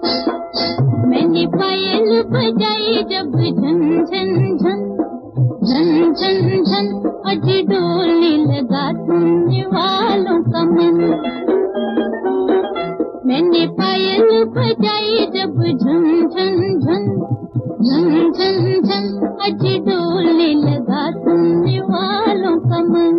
मैंने पायल बजाई जब झन झन झन झन झन झन, आज डोलने लगा सुनने वालों का मन। मैंने पायल बजाई जब झन झन झन झन झन झन, आज डोलने लगा सुनने वालों का मन।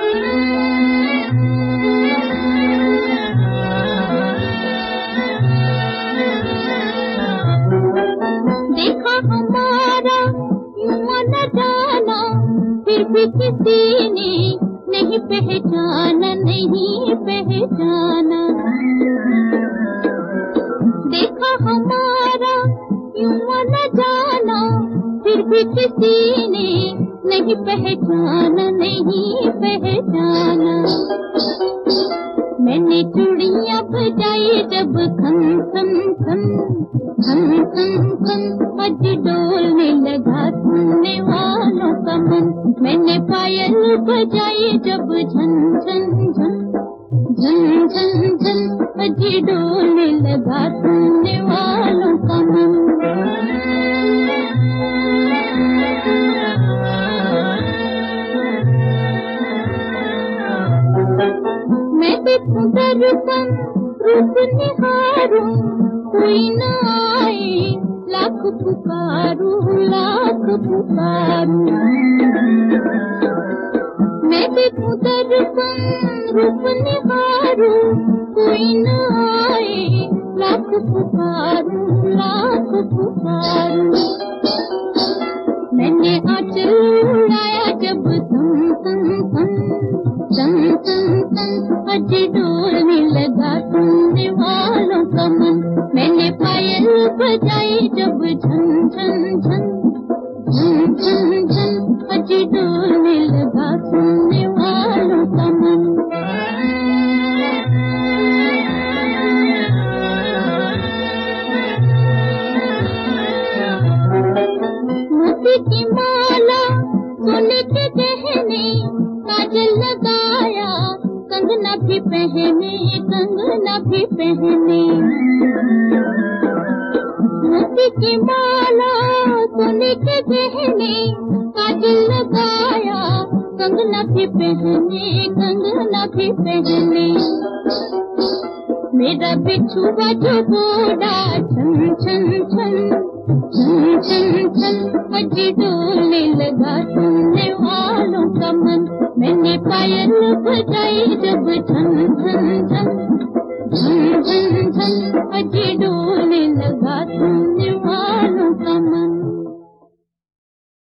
देखा हमारा यूं न जाना, फिर भी किसी ने नहीं पहचाना, नहीं पहचाना। देखा हमारा यूं न जाना, फिर भी किसी ने नहीं पहचाना, नहीं पहचाना। मैंने चूड़ियां बजाई जब खन खन खन खन खन खन, आज डोलने लगा सुनने वालों का मन। मैंने पायल बजाई जब झन झन झन झन झन झन, आज डोलने लगा सुनने वालों का मन। मैं देखूं दर्पण रूप निहारूं, कोई न आए लाख पुकारूं, लाख पुकारूं। मैं देखूं दर्पण रूप निहारूं, कोई न आए लाख पुकारूं, लाख पुकारूं। मैंने आंचल उड़ाया जब थम थम थम थम थम थम, आज डोलने लगा सुनने वालों का मन। मैंने पायल बजाई जब झन झन झन झन झन झन, आज डोलने लगा सुनने वालों का मन। मोती की माला, सोने के गहने, काजल लगाया, कंगना भी पहने, कंगना भी पहने। मोती की माला, सोने के गहने, काजल लगाया, कंगना भी पहने, कंगना भी पहने। मेरा बिछुआ जो बोला छन छन छन छन छन छन, आज डोलने लगा सुनने वालों का मन। मैंने पायल बजाई जब झन झन झन झन झन झन, आज